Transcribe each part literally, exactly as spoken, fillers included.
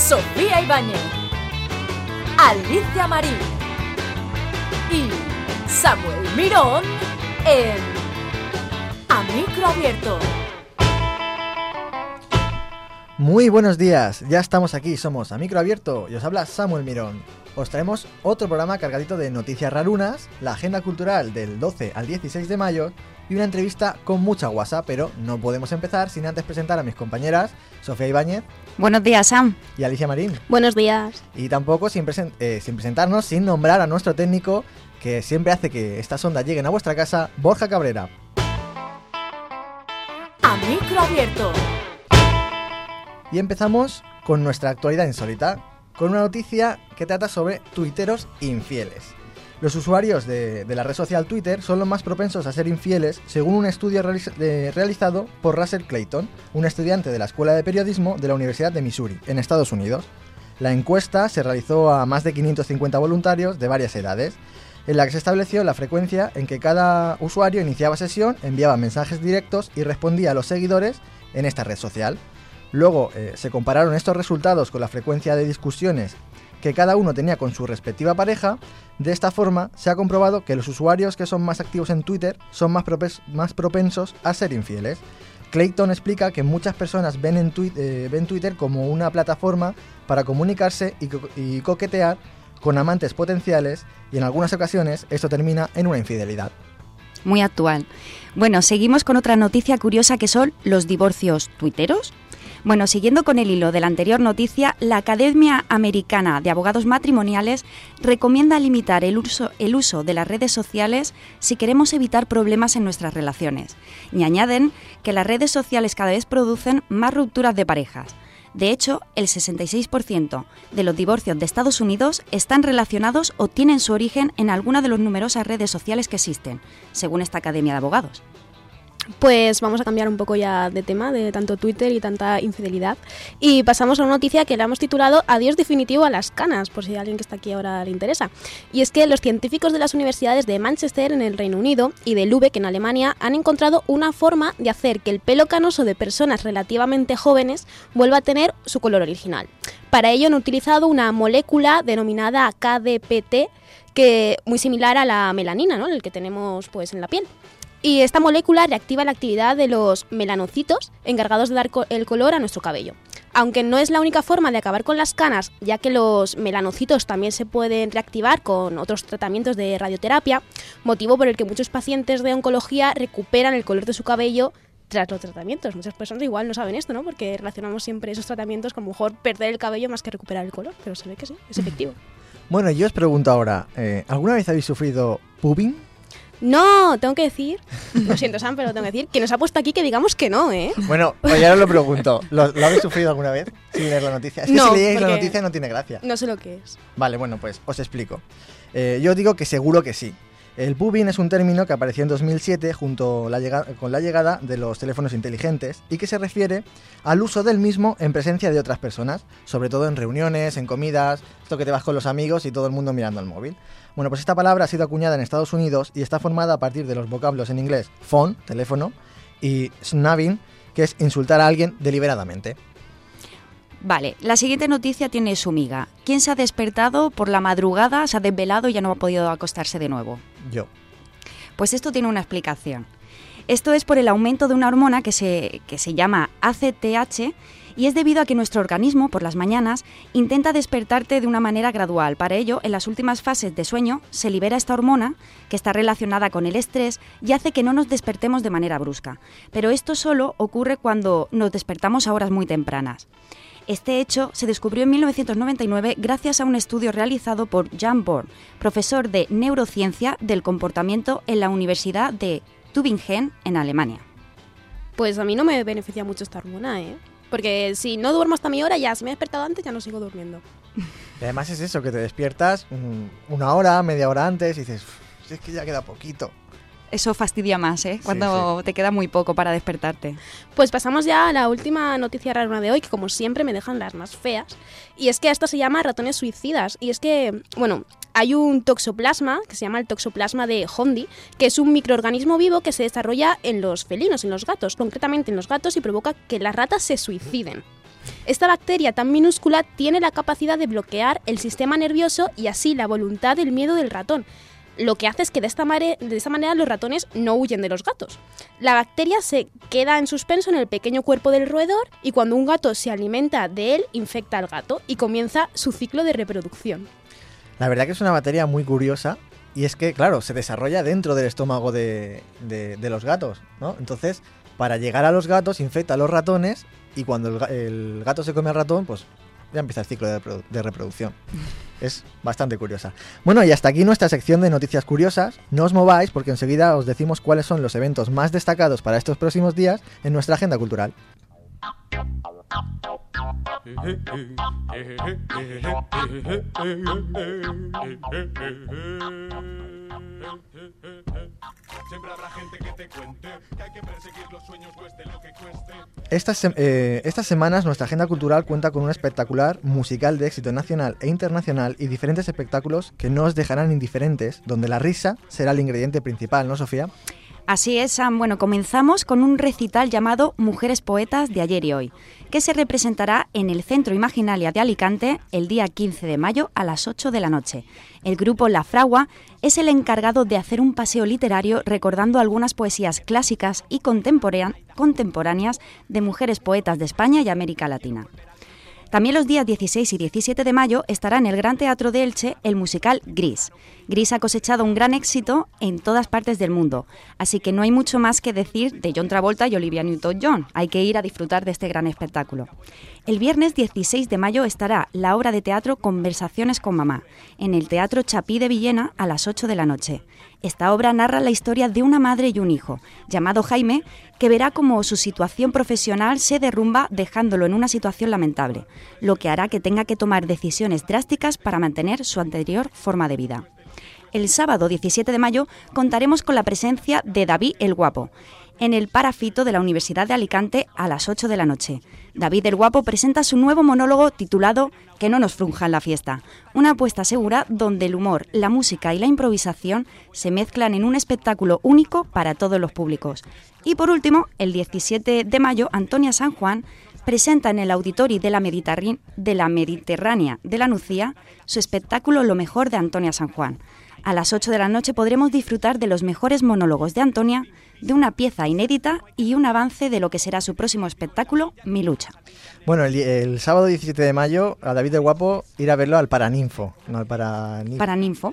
Sofía Ibáñez, Alicia Marín y Samuel Mirón en A Micro Abierto. Muy buenos días, ya estamos aquí, somos A Micro Abierto y os habla Samuel Mirón. Os traemos otro programa cargadito de noticias rarunas, la agenda cultural del doce al dieciséis de mayo y una entrevista con mucha guasa, pero no podemos empezar sin antes presentar a mis compañeras Sofía Ibáñez. Buenos días, Sam. Y Alicia Marín. Buenos días. Y tampoco sin, presen- eh, sin presentarnos, sin nombrar a nuestro técnico que siempre hace que estas ondas lleguen a vuestra casa, Borja Cabrera. A Micro Abierto. Y empezamos con nuestra actualidad insólita, con una noticia que trata sobre tuiteros infieles. Los usuarios de, de la red social Twitter son los más propensos a ser infieles, según un estudio realiz- de, realizado por Russell Clayton, un estudiante de la Escuela de Periodismo de la Universidad de Missouri, en Estados Unidos. La encuesta se realizó a más de quinientos cincuenta voluntarios de varias edades, en la que se estableció la frecuencia en que cada usuario iniciaba sesión, enviaba mensajes directos y respondía a los seguidores en esta red social. Luego eh, se compararon estos resultados con la frecuencia de discusiones que cada uno tenía con su respectiva pareja. De esta forma se ha comprobado que los usuarios que son más activos en Twitter son más, propes- más propensos a ser infieles. Clayton explica que muchas personas ven, en twi- eh, ven Twitter como una plataforma para comunicarse y, co- y coquetear con amantes potenciales, y en algunas ocasiones esto termina en una infidelidad. Muy actual. Bueno, seguimos con otra noticia curiosa que son los divorcios tuiteros. Bueno, siguiendo con el hilo de la anterior noticia, la Academia Americana de Abogados Matrimoniales recomienda limitar el uso, el uso de las redes sociales si queremos evitar problemas en nuestras relaciones. Y añaden que las redes sociales cada vez producen más rupturas de parejas. De hecho, el sesenta y seis por ciento de los divorcios de Estados Unidos están relacionados o tienen su origen en alguna de las numerosas redes sociales que existen, según esta Academia de Abogados. Pues vamos a cambiar un poco ya de tema, de tanto Twitter y tanta infidelidad. Y pasamos a una noticia que la hemos titulado Adiós definitivo a las canas, por si a alguien que está aquí ahora le interesa. Y es que los científicos de las universidades de Manchester en el Reino Unido y de Lübeck en Alemania han encontrado una forma de hacer que el pelo canoso de personas relativamente jóvenes vuelva a tener su color original. Para ello han utilizado una molécula denominada K D P T, que muy similar a la melanina, ¿no?, el que tenemos pues en la piel. Y esta molécula reactiva la actividad de los melanocitos encargados de dar co- el color a nuestro cabello. Aunque no es la única forma de acabar con las canas, ya que los melanocitos también se pueden reactivar con otros tratamientos de radioterapia, motivo por el que muchos pacientes de oncología recuperan el color de su cabello tras los tratamientos. Muchas personas igual no saben esto, ¿no?, porque relacionamos siempre esos tratamientos con mejor perder el cabello más que recuperar el color, pero se ve que sí, es efectivo. Bueno, yo os pregunto ahora, eh, ¿alguna vez habéis sufrido pubbing? No, tengo que decir, lo siento Sam, pero tengo que decir que nos ha puesto aquí que digamos que no, ¿eh? Bueno, pues ya os lo pregunto. ¿Lo, ¿Lo habéis sufrido alguna vez sin leer la noticia? Es que No, si leéis la porque noticia no tiene gracia. No sé lo que es. Vale, bueno, pues os explico. Eh, yo digo que seguro que sí. El pubbing es un término que apareció en dos mil siete junto la llega- con la llegada de los teléfonos inteligentes y que se refiere al uso del mismo en presencia de otras personas, sobre todo en reuniones, en comidas, esto que te vas con los amigos y todo el mundo mirando el móvil. Bueno, pues esta palabra ha sido acuñada en Estados Unidos y está formada a partir de los vocablos en inglés phone, teléfono, y snubbing, que es insultar a alguien deliberadamente. Vale, la siguiente noticia tiene su miga. ¿Quién se ha despertado por la madrugada, se ha desvelado y ya no ha podido acostarse de nuevo? Yo. Pues esto tiene una explicación. Esto es por el aumento de una hormona que se, que se llama A C T H y es debido a que nuestro organismo, por las mañanas, intenta despertarte de una manera gradual. Para ello, en las últimas fases de sueño, se libera esta hormona, que está relacionada con el estrés, y hace que no nos despertemos de manera brusca. Pero esto solo ocurre cuando nos despertamos a horas muy tempranas. Este hecho se descubrió en mil novecientos noventa y nueve gracias a un estudio realizado por Jan Born, profesor de neurociencia del comportamiento en la Universidad de Tübingen, en Alemania. Pues a mí no me beneficia mucho esta hormona, ¿eh? Porque si no duermo hasta mi hora, ya si me he despertado antes, ya no sigo durmiendo. Y además es eso, que te despiertas mm, una hora, media hora antes y dices, si es que ya queda poquito. Eso fastidia más, ¿eh? Cuando sí. te queda muy poco para despertarte. Pues pasamos ya a la última noticia rara de hoy, que como siempre me dejan las más feas. Y es que esto se llama ratones suicidas. Y es que, bueno, hay un toxoplasma, que se llama el toxoplasma de Hondi, que es un microorganismo vivo que se desarrolla en los felinos, en los gatos, concretamente en los gatos, y provoca que las ratas se suiciden. Esta bacteria tan minúscula tiene la capacidad de bloquear el sistema nervioso y así la voluntad del miedo del ratón. Lo que hace es que de esta, mare- de esta manera los ratones no huyen de los gatos. La bacteria se queda en suspenso en el pequeño cuerpo del roedor y cuando un gato se alimenta de él, infecta al gato y comienza su ciclo de reproducción. La verdad que es una bacteria muy curiosa y es que, claro, se desarrolla dentro del estómago de, de, de los gatos, ¿no? Entonces, para llegar a los gatos, infecta a los ratones y cuando el, ga- el gato se come al ratón, pues ya empieza el ciclo de, reprodu- de reproducción. Es bastante curiosa. Bueno, y hasta aquí nuestra sección de noticias curiosas. No os mováis porque enseguida os decimos cuáles son los eventos más destacados para estos próximos días en nuestra agenda cultural. Siempre habrá gente que te cuente que hay que perseguir los sueños cueste lo que cueste. Estas, se- eh, estas semanas nuestra agenda cultural cuenta con un espectacular musical de éxito nacional e internacional y diferentes espectáculos que no os dejarán indiferentes, donde la risa será el ingrediente principal, ¿no, Sofía? Así es, Sam. Bueno, comenzamos con un recital llamado Mujeres Poetas de ayer y hoy, que se representará en el Centro Imaginalia de Alicante el día quince de mayo a las ocho de la noche. El grupo La Fragua es el encargado de hacer un paseo literario recordando algunas poesías clásicas y contemporán- contemporáneas de mujeres poetas de España y América Latina. También los días dieciséis y diecisiete de mayo estará en el Gran Teatro de Elche el musical Gris. Gris ha cosechado un gran éxito en todas partes del mundo, así que no hay mucho más que decir de John Travolta y Olivia Newton-John. Hay que ir a disfrutar de este gran espectáculo. El viernes dieciséis de mayo estará la obra de teatro Conversaciones con mamá, en el Teatro Chapí de Villena a las ocho de la noche. Esta obra narra la historia de una madre y un hijo, llamado Jaime, que verá cómo su situación profesional se derrumba dejándolo en una situación lamentable, lo que hará que tenga que tomar decisiones drásticas para mantener su anterior forma de vida. El sábado diecisiete de mayo contaremos con la presencia de David el Guapo, en el Parafito de la Universidad de Alicante a las ocho de la noche. David el Guapo presenta su nuevo monólogo titulado Que no nos frunjan la fiesta, una apuesta segura donde el humor, la música y la improvisación se mezclan en un espectáculo único para todos los públicos. Y por último, el diecisiete de mayo, Antonia San Juan presenta en el Auditori de la, Mediterránea de la Mediterránea de la Nucía su espectáculo Lo mejor de Antonia San Juan. A las ocho de la noche podremos disfrutar de los mejores monólogos de Antonia, de una pieza inédita y un avance de lo que será su próximo espectáculo, Mi lucha. Bueno, el, el sábado diecisiete de mayo a David el Guapo ir a verlo al Paraninfo, no al Paraninfo. Paraninfo,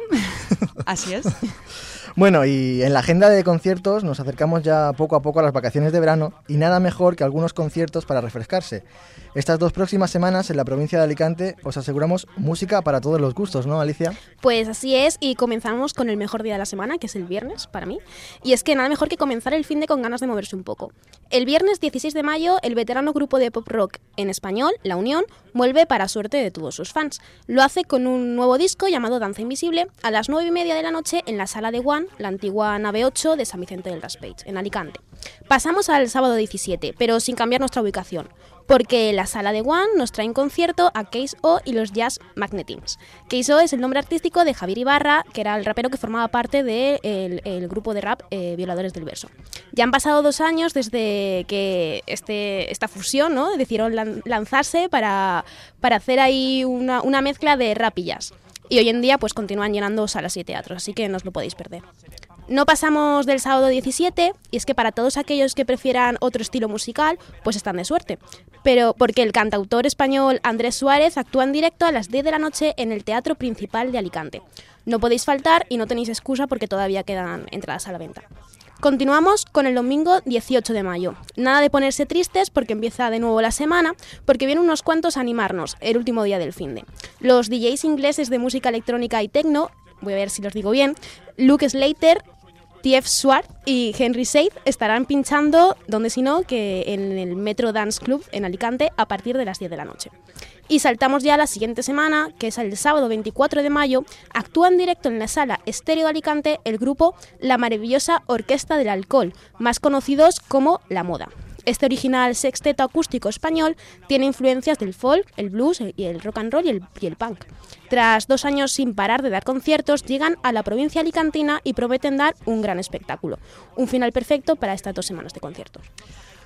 así es. Bueno, y en la agenda de conciertos nos acercamos ya poco a poco a las vacaciones de verano y nada mejor que algunos conciertos para refrescarse. Estas dos próximas semanas en la provincia de Alicante os aseguramos música para todos los gustos, ¿no, Alicia? Pues así es, y comenzamos con el mejor día de la semana, que es el viernes, para mí. Y es que nada mejor que comenzar el finde con ganas de moverse un poco. El viernes dieciséis de mayo, el veterano grupo de pop rock en español, La Unión, vuelve para suerte de todos sus fans. Lo hace con un nuevo disco llamado Danza Invisible a las nueve y media de la noche en la sala de One, la antigua nave ocho de San Vicente del Raspeig, en Alicante. Pasamos al sábado diecisiete, pero sin cambiar nuestra ubicación, porque la sala de One nos trae en concierto a Case O y los Jazz Magnetims. Case O es el nombre artístico de Javier Ibarra, que era el rapero que formaba parte del de el grupo de rap eh, Violadores del Verso. Ya han pasado dos años desde que este, esta fusión, ¿no?, decidieron lan- lanzarse para, para hacer ahí una, una mezcla de rap y jazz. Y hoy en día pues continúan llenando salas y teatros, así que no os lo podéis perder. No pasamos del sábado diecisiete, y es que para todos aquellos que prefieran otro estilo musical, pues están de suerte. Pero porque el cantautor español Andrés Suárez actúa en directo a las diez de la noche en el Teatro Principal de Alicante. No podéis faltar y no tenéis excusa porque todavía quedan entradas a la venta. Continuamos con el domingo dieciocho de mayo. Nada de ponerse tristes porque empieza de nuevo la semana, porque vienen unos cuantos a animarnos, el último día del finde. Los D Js ingleses de música electrónica y techno, voy a ver si los digo bien, Luke Slater, T F Swart y Henry Seid estarán pinchando, donde si no, que en el Metro Dance Club en Alicante a partir de las diez de la noche. Y saltamos ya a la siguiente semana, que es el sábado veinticuatro de mayo, actúa en directo en la sala Estéreo de Alicante el grupo La Maravillosa Orquesta del Alcohol, más conocidos como La Moda. Este original sexteto acústico español tiene influencias del folk, el blues, y el rock and roll y el, y el punk. Tras dos años sin parar de dar conciertos, llegan a la provincia alicantina y prometen dar un gran espectáculo. Un final perfecto para estas dos semanas de conciertos.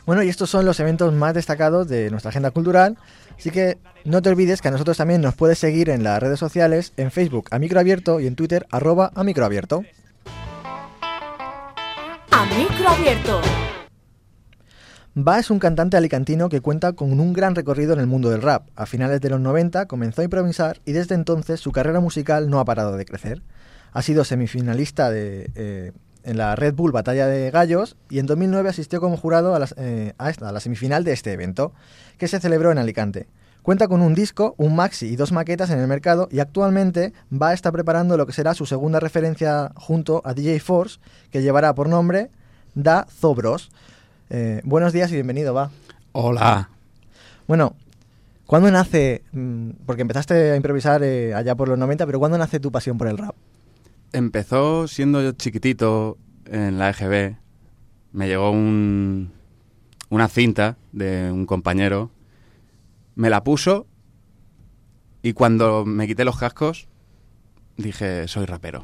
Bueno, y estos son los eventos más destacados de nuestra agenda cultural, así que no te olvides que a nosotros también nos puedes seguir en las redes sociales, en Facebook a micro abierto y en Twitter arroba a micro abierto. A micro abierto. Va es un cantante alicantino que cuenta con un gran recorrido en el mundo del rap. A finales de los noventa comenzó a improvisar y desde entonces su carrera musical no ha parado de crecer. Ha sido semifinalista de, eh, en la Red Bull Batalla de Gallos y en dos mil nueve asistió como jurado a, las, eh, a, esta, a la semifinal de este evento, que se celebró en Alicante. Cuenta con un disco, un maxi y dos maquetas en el mercado y actualmente Va está preparando lo que será su segunda referencia junto a D J Force, que llevará por nombre Da Zobros. Eh, buenos días y bienvenido, Va. Hola. Bueno, ¿cuándo nace, porque empezaste a improvisar eh, allá por los noventa, pero ¿cuándo nace tu pasión por el rap? Empezó siendo yo chiquitito en la E G B. Me llegó un, una cinta de un compañero, me la puso y cuando me quité los cascos dije, soy rapero.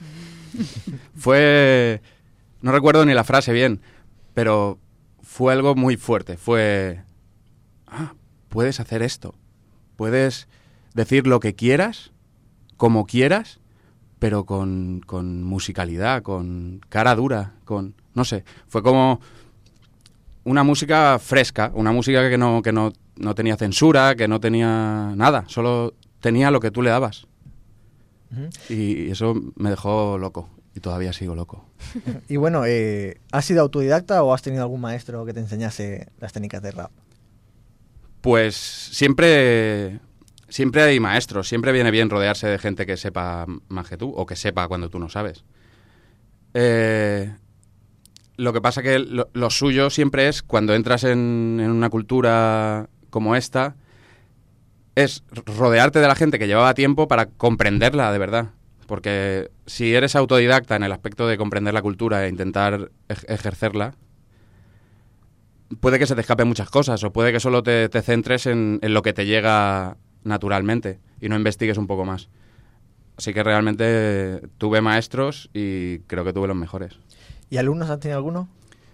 Fue, no recuerdo ni la frase bien, pero fue algo muy fuerte. Fue, ah, puedes hacer esto, puedes decir lo que quieras, como quieras, pero con, con musicalidad, con cara dura, con, no sé, fue como una música fresca, una música que no, que no, no tenía censura, que no tenía nada, solo tenía lo que tú le dabas. Uh-huh. Y eso me dejó loco, y todavía sigo loco. Y bueno, eh, ¿has sido autodidacta o has tenido algún maestro que te enseñase las técnicas de rap? Pues siempre... Siempre hay maestros, siempre viene bien rodearse de gente que sepa más que tú, o que sepa cuando tú no sabes. Eh, lo que pasa que lo, lo suyo siempre es, cuando entras en, en una cultura como esta, es rodearte de la gente que llevaba tiempo para comprenderla de verdad. Porque si eres autodidacta en el aspecto de comprender la cultura e intentar ej- ejercerla, puede que se te escapen muchas cosas, o puede que solo te, te centres en, en lo que te llega naturalmente y no investigues un poco más. Así que realmente tuve maestros y creo que tuve los mejores. ¿Y alumnos has tenido alguno?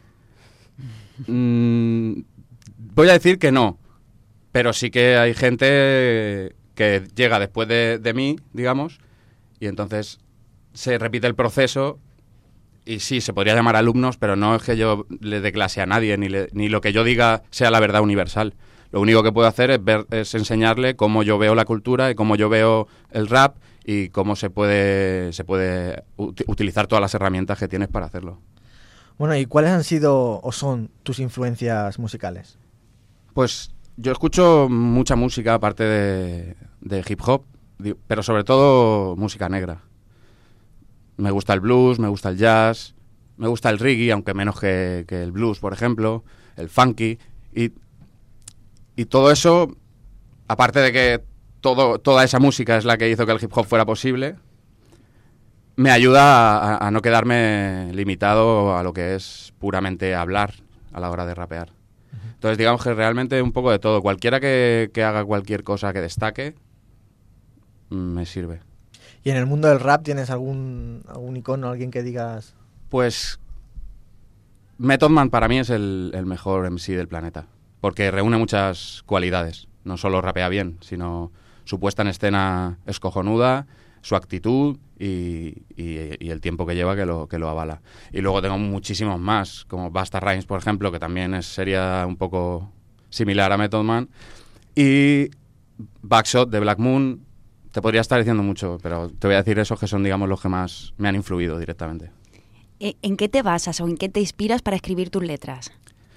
Mm, voy a decir que no, pero sí que hay gente que llega después de, de mí, digamos, y entonces se repite el proceso y sí, se podría llamar alumnos, pero no es que yo le dé clase a nadie, ni, le, ni lo que yo diga sea la verdad universal. Lo único que puedo hacer es, ver, es enseñarle cómo yo veo la cultura y cómo yo veo el rap y cómo se puede, se puede ut- utilizar todas las herramientas que tienes para hacerlo. Bueno, ¿y cuáles han sido o son tus influencias musicales? Pues yo escucho mucha música aparte de, de hip hop, pero sobre todo música negra. Me gusta el blues, me gusta el jazz, me gusta el reggae, aunque menos que, que el blues, por ejemplo, el funky y... Y todo eso, aparte de que todo, toda esa música es la que hizo que el hip hop fuera posible, me ayuda a, a no quedarme limitado a lo que es puramente hablar a la hora de rapear. Entonces digamos que realmente un poco de todo. Cualquiera que, que haga cualquier cosa que destaque, me sirve. ¿Y en el mundo del rap tienes algún, algún icono, alguien que digas...? Pues Method Man para mí es el, el mejor M C del planeta. Porque reúne muchas cualidades. No solo rapea bien, sino su puesta en escena es cojonuda, su actitud y, y, y el tiempo que lleva que lo, que lo avala. Y luego tengo muchísimos más, como Busta Rhymes, por ejemplo, que también es, sería un poco similar a Method Man. Y Backshot de Black Moon. Te podría estar diciendo mucho, pero te voy a decir esos que son, digamos, los que más me han influido directamente. ¿En qué te basas o en qué te inspiras para escribir tus letras?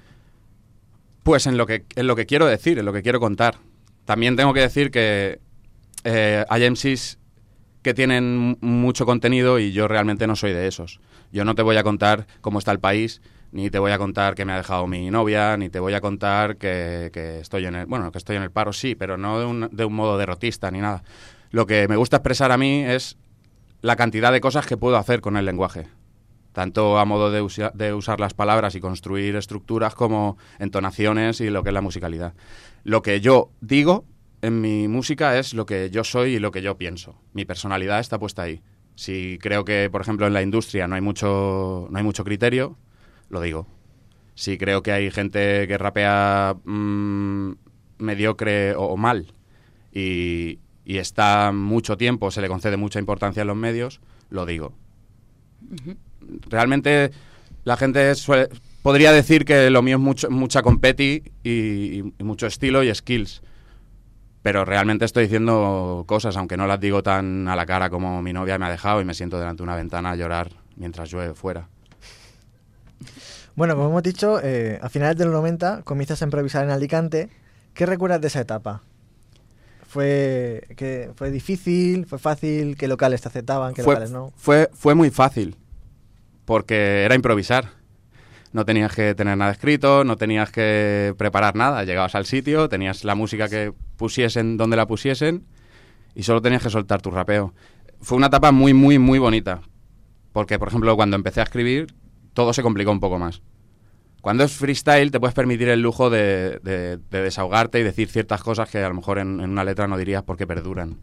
Pues en lo que en lo que quiero decir, en lo que quiero contar. También tengo que decir que eh, hay M Cs que tienen mucho contenido y yo realmente no soy de esos. Yo no te voy a contar cómo está el país, ni te voy a contar que me ha dejado mi novia, ni te voy a contar que, que estoy en el bueno que estoy en el paro, sí, pero no de un, de un modo derrotista ni nada. Lo que me gusta expresar a mí es la cantidad de cosas que puedo hacer con el lenguaje. Tanto a modo de, usa, de usar las palabras y construir estructuras como entonaciones y lo que es la musicalidad. Lo que yo digo en mi música es lo que yo soy y lo que yo pienso. Mi personalidad está puesta ahí. Si creo que, por ejemplo, en la industria no hay mucho, no hay mucho criterio, lo digo. Si creo que hay gente que rapea mmm, mediocre o, o mal y, y está mucho tiempo, se le concede mucha importancia en los medios, lo digo. Uh-huh. Realmente la gente suele, podría decir que lo mío es mucho, mucha competi y, y, y mucho estilo y skills. Pero realmente estoy diciendo cosas, aunque no las digo tan a la cara como mi novia me ha dejado y me siento delante de una ventana a llorar mientras llueve fuera. Bueno, como hemos dicho, eh, a finales de los noventa comienzas a improvisar en Alicante. ¿Qué recuerdas de esa etapa? ¿Fue, que, ¿Fue difícil? ¿Fue fácil? ¿Qué locales te aceptaban? ¿Qué fue, locales no? Fue, fue muy fácil, porque era improvisar. No tenías que tener nada escrito, no tenías que preparar nada. Llegabas al sitio, tenías la música que pusiesen donde la pusiesen y solo tenías que soltar tu rapeo. Fue una etapa muy, muy, muy bonita. Porque, por ejemplo, cuando empecé a escribir, todo se complicó un poco más. Cuando es freestyle te puedes permitir el lujo de, de, de desahogarte y decir ciertas cosas que a lo mejor en, en una letra no dirías porque perduran.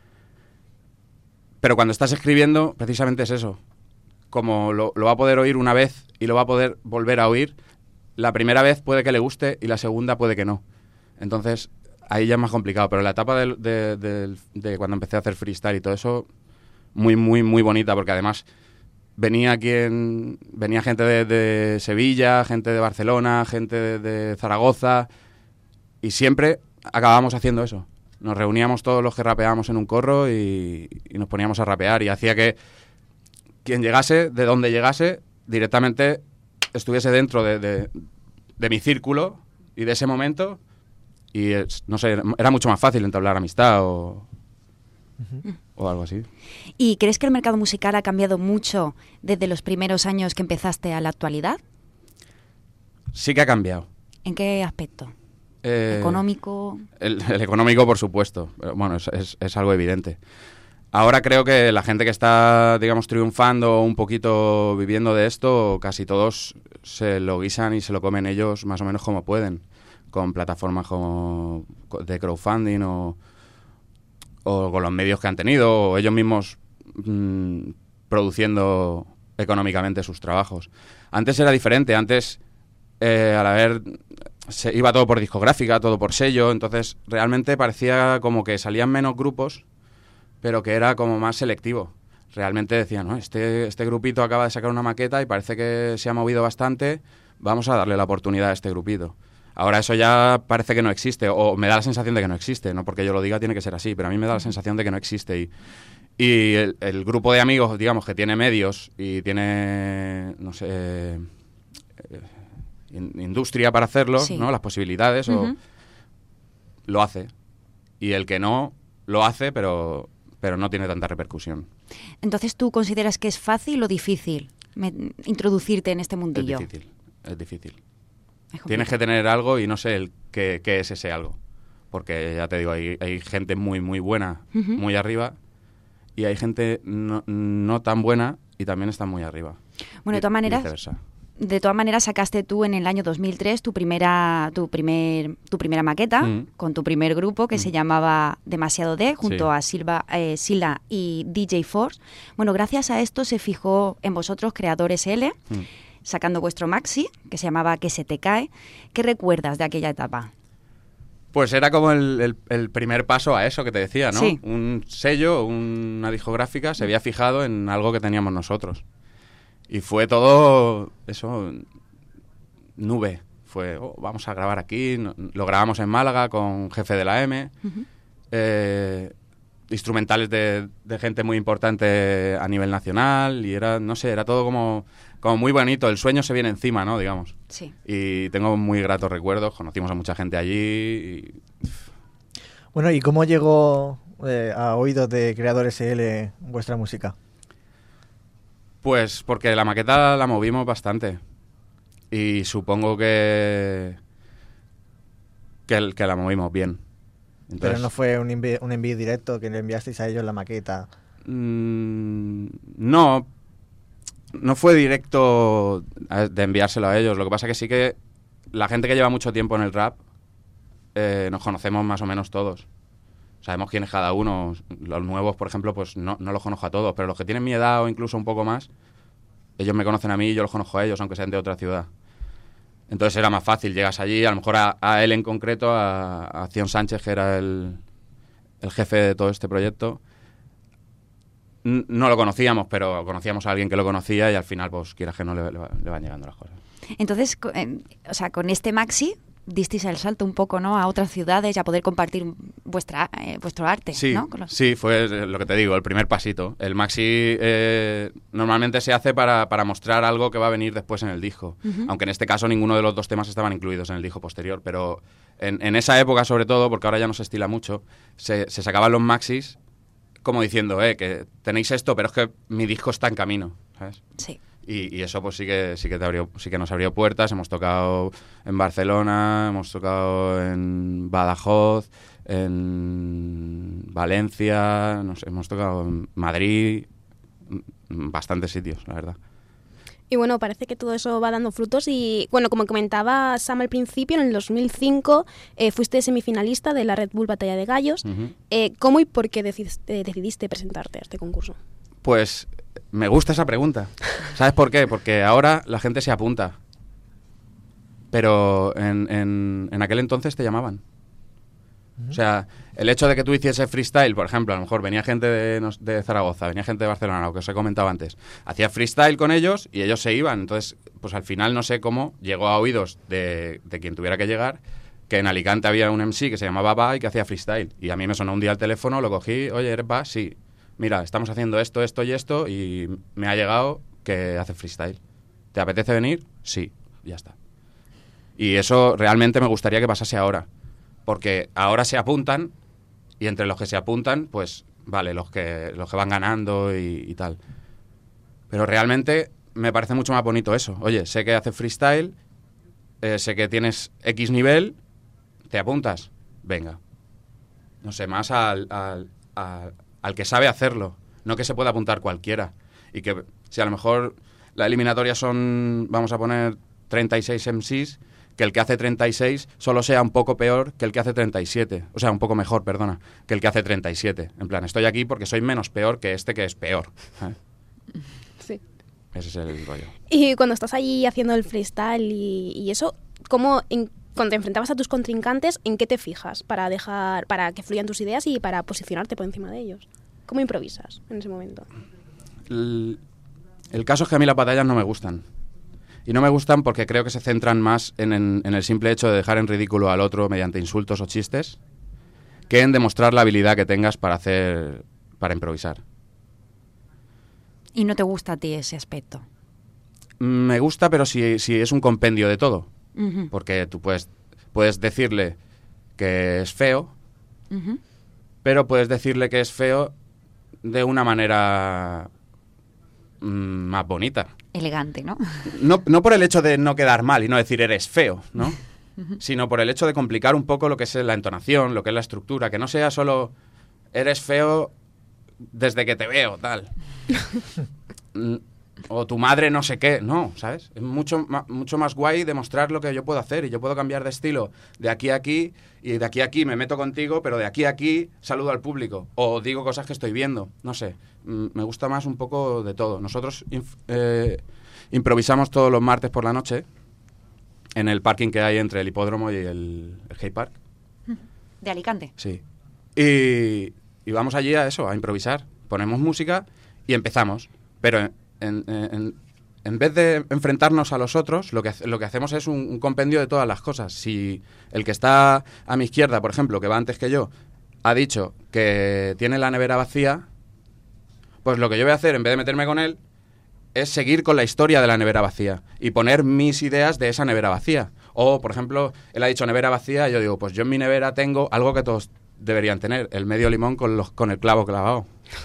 Pero cuando estás escribiendo, precisamente es eso. Como lo, lo va a poder oír una vez y lo va a poder volver a oír, la primera vez puede que le guste y la segunda puede que no. Entonces, ahí ya es más complicado. Pero la etapa de, de, de, de cuando empecé a hacer freestyle y todo eso, muy, muy, muy bonita, porque además venía quien venía gente de, de Sevilla, gente de Barcelona, gente de, de Zaragoza, y siempre acabábamos haciendo eso. Nos reuníamos todos los que rapeábamos en un corro y, y nos poníamos a rapear, y hacía que quien llegase, de donde llegase, directamente estuviese dentro de, de, de mi círculo y de ese momento, y es, no sé, era mucho más fácil entablar amistad o, uh-huh. o algo así. ¿Y crees que el mercado musical ha cambiado mucho desde los primeros años que empezaste a la actualidad? Sí que ha cambiado. ¿En qué aspecto? Eh, ¿Económico? El, el económico, por supuesto. Bueno, es, es, es algo evidente. Ahora creo que la gente que está, digamos, triunfando un poquito viviendo de esto, casi todos se lo guisan y se lo comen ellos más o menos como pueden, con plataformas como de crowdfunding o, o con los medios que han tenido, o ellos mismos mmm, produciendo económicamente sus trabajos. Antes era diferente, antes eh, al haber se iba todo por discográfica, todo por sello, entonces realmente parecía como que salían menos grupos, pero que era como más selectivo. Realmente decían, ¿no? Este, este grupito acaba de sacar una maqueta y parece que se ha movido bastante, vamos a darle la oportunidad a este grupito. Ahora eso ya parece que no existe, o me da la sensación de que no existe, no porque yo lo diga tiene que ser así, pero a mí me da la sensación de que no existe. Y, y el, el grupo de amigos, digamos, que tiene medios y tiene, no sé, eh, in, industria para hacerlo, sí. ¿no? Las posibilidades, uh-huh. o lo hace. Y el que no, lo hace, pero... pero no tiene tanta repercusión. Entonces, ¿tú consideras que es fácil o difícil me, introducirte en este mundillo? Es difícil, es difícil. Es Tienes que tener algo y no sé el qué, qué es ese algo. Porque, ya te digo, hay, hay gente muy, muy buena, uh-huh. muy arriba, y hay gente no, no tan buena y también está muy arriba. Bueno, de todas maneras... De todas maneras, sacaste tú en el año dos mil tres tu primera tu primer tu primera maqueta mm. con tu primer grupo que mm. se llamaba Demasiado D, junto sí. a Silva, eh, Sila y D J Force. Bueno, gracias a esto se fijó en vosotros Creadores L, mm. sacando vuestro maxi, que se llamaba Que se te cae. ¿Qué recuerdas de aquella etapa? Pues era como el, el, el primer paso a eso que te decía, ¿no? Sí. Un sello, una discográfica se había fijado en algo que teníamos nosotros. Y fue todo, eso, nube. Fue, oh, vamos a grabar aquí. No, lo grabamos en Málaga con Jefe de la M. Uh-huh. Eh, instrumentales de, de gente muy importante a nivel nacional. Y era, no sé, era todo como, como muy bonito. El sueño se viene encima, ¿no? Digamos. Sí. Y tengo muy gratos recuerdos. Conocimos a mucha gente allí. Y... Bueno, ¿y cómo llegó eh, a oídos de Creadores L vuestra música? Pues porque la maqueta la movimos bastante y supongo que que, que la movimos bien. Entonces, pero no fue un envío, un envío directo que le enviasteis a ellos la maqueta. Mmm, no, no fue directo de enviárselo a ellos. Lo que pasa que sí que la gente que lleva mucho tiempo en el rap eh, nos conocemos más o menos todos. Sabemos quién es cada uno. Los nuevos, por ejemplo, pues no, no los conozco a todos, pero los que tienen mi edad o incluso un poco más, ellos me conocen a mí y yo los conozco a ellos, aunque sean de otra ciudad. Entonces era más fácil, llegas allí, a lo mejor a, a él en concreto, a, a Zion Sánchez, que era el, el jefe de todo este proyecto. N- no lo conocíamos, pero conocíamos a alguien que lo conocía y al final, pues quieras que no, le, le, le van llegando las cosas. Entonces, co- eh, o sea, con este maxi disteis el salto un poco, ¿no?, a otras ciudades y a poder compartir vuestra eh, vuestro arte, Sí, ¿no? Con los- sí, fue lo que te digo, el primer pasito. El maxi eh, normalmente se hace para, para mostrar algo que va a venir después en el disco. Ujú. Aunque en este caso ninguno de los dos temas estaban incluidos en el disco posterior. Pero en, en esa época, sobre todo, porque ahora ya no se estila mucho, se, se sacaban los maxis como diciendo, eh, que tenéis esto, pero es que mi disco está en camino, ¿sabes? Sí. Y, y eso pues sí que sí que te abrió, sí que nos abrió puertas. Hemos tocado en Barcelona, hemos tocado en Badajoz, en Valencia, no sé, hemos tocado en Madrid, en bastantes sitios, la verdad. Y bueno, parece que todo eso va dando frutos y, bueno, como comentaba Sam al principio, en el dos mil cinco eh, fuiste semifinalista de la Red Bull Batalla de Gallos. Ujú. Eh, ¿Cómo y por qué decidiste, decidiste presentarte a este concurso? Pues me gusta esa pregunta. ¿Sabes por qué? Porque ahora la gente se apunta. Pero en, en, en aquel entonces te llamaban. O sea, el hecho de que tú hicieses freestyle, por ejemplo, a lo mejor venía gente de, nos- de Zaragoza, venía gente de Barcelona, lo que os he comentado antes, hacía freestyle con ellos y ellos se iban. Entonces, pues al final no sé cómo llegó a oídos de, de quien tuviera que llegar, que en Alicante había un M C que se llamaba Ba y que hacía freestyle. Y a mí me sonó un día el teléfono, lo cogí, oye, ¿eres Ba? Sí. Mira, estamos haciendo esto, esto y esto y me ha llegado que hace freestyle. ¿Te apetece venir? Sí. Ya está. Y eso realmente me gustaría que pasase ahora. Porque ahora se apuntan y entre los que se apuntan, pues vale, los que, los que van ganando y, y tal. Pero realmente me parece mucho más bonito eso. Oye, sé que haces freestyle, eh, sé que tienes X nivel, te apuntas, venga. No sé, más al, al, al, al que sabe hacerlo, no que se pueda apuntar cualquiera. Y que si a lo mejor la eliminatoria son, vamos a poner, treinta y seis M Cs, que el que hace treinta y seis solo sea un poco peor que el que hace treinta y siete. O sea, un poco mejor, perdona, que el que hace treinta y siete. En plan, estoy aquí porque soy menos peor que este que es peor. ¿Eh? Sí. Ese es el rollo. Y cuando estás allí haciendo el freestyle y, y eso, ¿cómo en- cuando te enfrentabas a tus contrincantes, en qué te fijas para dejar, para que fluyan tus ideas y para posicionarte por encima de ellos? ¿Cómo improvisas en ese momento? El, el caso es que a mí las batallas no me gustan. Y no me gustan porque creo que se centran más en, en, en el simple hecho de dejar en ridículo al otro mediante insultos o chistes que en demostrar la habilidad que tengas para hacer, para improvisar. Y no te gusta a ti ese aspecto. Me gusta, pero si, si es un compendio de todo. Ujú, Porque tú puedes, puedes decirle que es feo, ujú. pero puedes decirle que es feo de una manera mm, más bonita. Elegante, ¿no? No, no por el hecho de no quedar mal y no decir eres feo, ¿no? Sino por el hecho de complicar un poco lo que es la entonación, lo que es la estructura, que no sea solo eres feo desde que te veo, tal. Mm, o tu madre no sé qué, no, ¿sabes? Es mucho, ma- mucho más guay demostrar lo que yo puedo hacer y yo puedo cambiar de estilo de aquí a aquí y de aquí a aquí me meto contigo, pero de aquí a aquí saludo al público o digo cosas que estoy viendo, no sé. Mm, me gusta más un poco de todo. Nosotros inf- eh, improvisamos todos los martes por la noche en el parking que hay entre el hipódromo y el, el Hay Park. De Alicante. Sí. Y, y vamos allí a eso, a improvisar. Ponemos música y empezamos. Pero en, en, en- en vez de enfrentarnos a los otros, lo que, hace- lo que hacemos es un, un compendio de todas las cosas. Si el que está a mi izquierda, por ejemplo, que va antes que yo, ha dicho que tiene la nevera vacía, pues lo que yo voy a hacer, en vez de meterme con él, es seguir con la historia de la nevera vacía y poner mis ideas de esa nevera vacía. O, por ejemplo, él ha dicho nevera vacía y yo digo, pues yo en mi nevera tengo algo que todos deberían tener, el medio limón con, los, con el clavo clavado.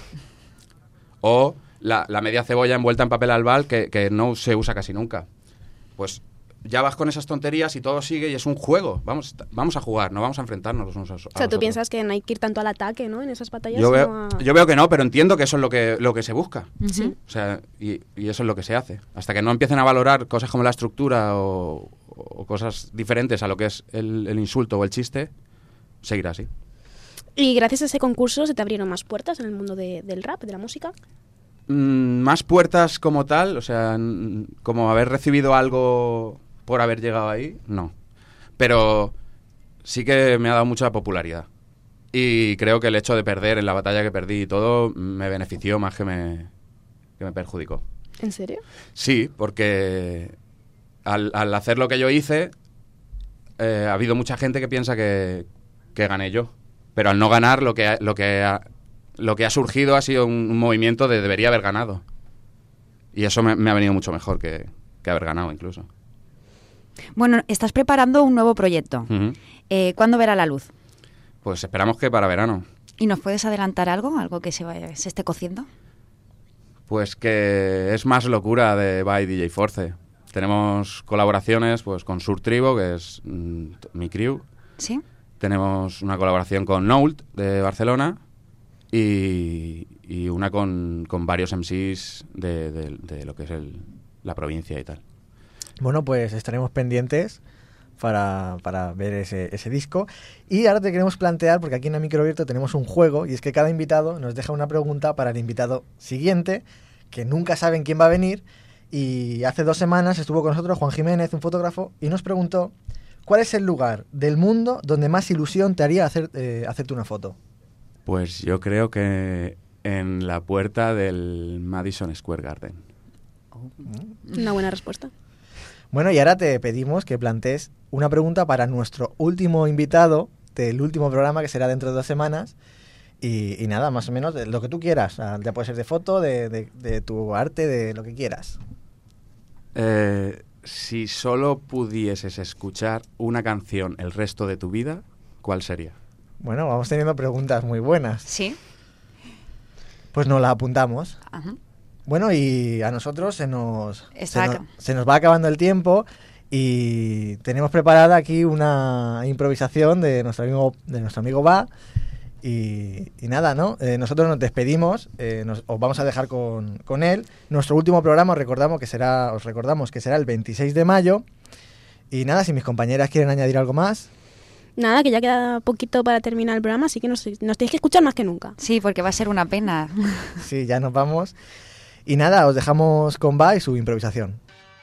O la, la media cebolla envuelta en papel albal que, que no se usa casi nunca. Pues ya vas con esas tonterías y todo sigue y es un juego. Vamos, vamos a jugar, no vamos a enfrentarnos los unos a los O sea, tú otros. piensas que no hay que ir tanto al ataque, ¿no? En esas batallas. Yo sino veo, a- yo veo que no, pero entiendo que eso es lo que, lo que se busca. Ujú. O sea, y, y eso es lo que se hace. Hasta que no empiecen a valorar cosas como la estructura o, o cosas diferentes a lo que es el, el insulto o el chiste, seguirá así. Y gracias a ese concurso se te abrieron más puertas en el mundo de- del rap, de la música. Mm, más puertas como tal, o sea, n- como haber recibido algo por haber llegado ahí, no. Pero sí que me ha dado mucha popularidad. Y creo que el hecho de perder en la batalla que perdí y todo me benefició más que me, que me perjudicó. ¿En serio? Sí, porque al, al hacer lo que yo hice, eh, ha habido mucha gente que piensa que, que gané yo. Pero al no ganar, lo que ha, lo que ha, lo que ha surgido ha sido un, un movimiento de debería haber ganado. Y eso me, me ha venido mucho mejor que, que haber ganado incluso. Bueno, estás preparando un nuevo proyecto. Uh-huh. Eh, ¿Cuándo verá la luz? Pues esperamos que para verano. ¿Y nos puedes adelantar algo? ¿Algo que se, vaya, se esté cociendo? Pues que es más locura de by D J Force. Tenemos colaboraciones pues con Sur Tribo, que es mm, mi crew. ¿Sí? Tenemos una colaboración con Noult, de Barcelona, y, y una con, con varios M Cs de, de, de lo que es el, la provincia y tal. Bueno, pues estaremos pendientes para, para ver ese, ese disco. Y ahora te queremos plantear, porque aquí en el Micro Abierto tenemos un juego, y es que cada invitado nos deja una pregunta para el invitado siguiente, que nunca saben quién va a venir. Y hace dos semanas estuvo con nosotros Juan Jiménez, un fotógrafo, y nos preguntó ¿cuál es el lugar del mundo donde más ilusión te haría hacer, eh, hacerte una foto? Pues yo creo que en la puerta del Madison Square Garden. Una buena respuesta. Bueno, y ahora te pedimos que plantees una pregunta para nuestro último invitado del último programa, que será dentro de dos semanas. Y, y nada, más o menos de lo que tú quieras. Ya puede ser de foto, de, de, de tu arte, de lo que quieras. Eh, si solo pudieses escuchar una canción el resto de tu vida, ¿cuál sería? Bueno, vamos teniendo preguntas muy buenas. Sí. Pues nos la apuntamos. Ajá. Bueno, y a nosotros se nos, Está se nos, acá. se nos va acabando el tiempo y tenemos preparada aquí una improvisación de nuestro amigo, de nuestro amigo Ba. Y, y nada, ¿no? Eh, nosotros nos despedimos, eh, nos, os vamos a dejar con, con él. Nuestro último programa os recordamos que será, os recordamos que será el veintiséis de mayo. Y nada, si mis compañeras quieren añadir algo más. Nada, que ya queda poquito para terminar el programa, así que nos, nos tenéis que escuchar más que nunca. Sí, porque va a ser una pena. Sí, ya nos vamos. Y nada, os dejamos con Ba y su improvisación.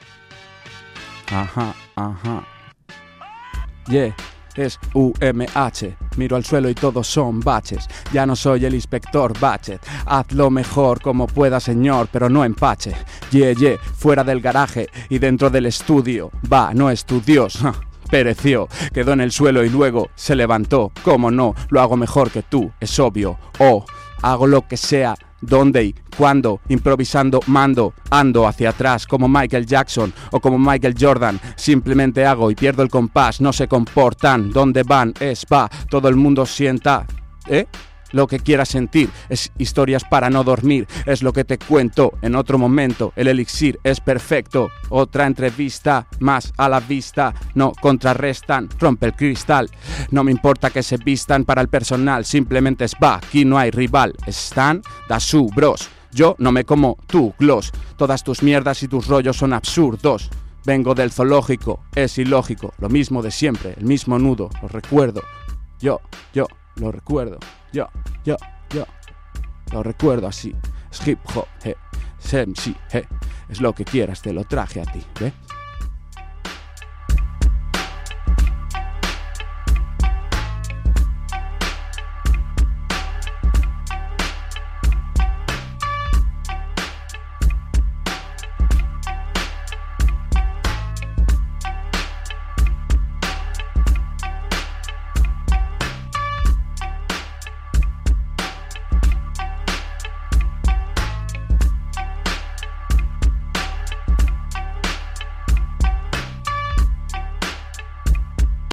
Ajá, ajá. Yeah. Es U M H, miro al suelo y todos son baches. Ya no soy el inspector Batchet. Haz lo mejor como pueda, señor, pero no empache. Yeah, yeah, fuera del garaje y dentro del estudio. Va, no es tu Dios. Pereció, quedó en el suelo y luego se levantó. ¿Cómo no? Lo hago mejor que tú, es obvio. Oh, hago lo que sea. ¿Dónde y cuándo? Improvisando, mando, ando hacia atrás como Michael Jackson o como Michael Jordan. Simplemente hago y pierdo el compás, no se comportan. ¿Dónde van? Es va, todo el mundo sienta. ¿Eh? Lo que quieras sentir, es historias para no dormir, es lo que te cuento en otro momento, el elixir es perfecto, otra entrevista más a la vista, no contrarrestan, rompe el cristal, no me importa que se vistan para el personal, simplemente es va, aquí no hay rival, están da su bros, yo no me como tu gloss, todas tus mierdas y tus rollos son absurdos. Vengo del zoológico, es ilógico, lo mismo de siempre, el mismo nudo, lo recuerdo, yo, yo, lo recuerdo. Yo, yo, yo, lo recuerdo así. Es hip hop, eh. Es M C, eh. Es lo que quieras, te lo traje a ti, ¿ves?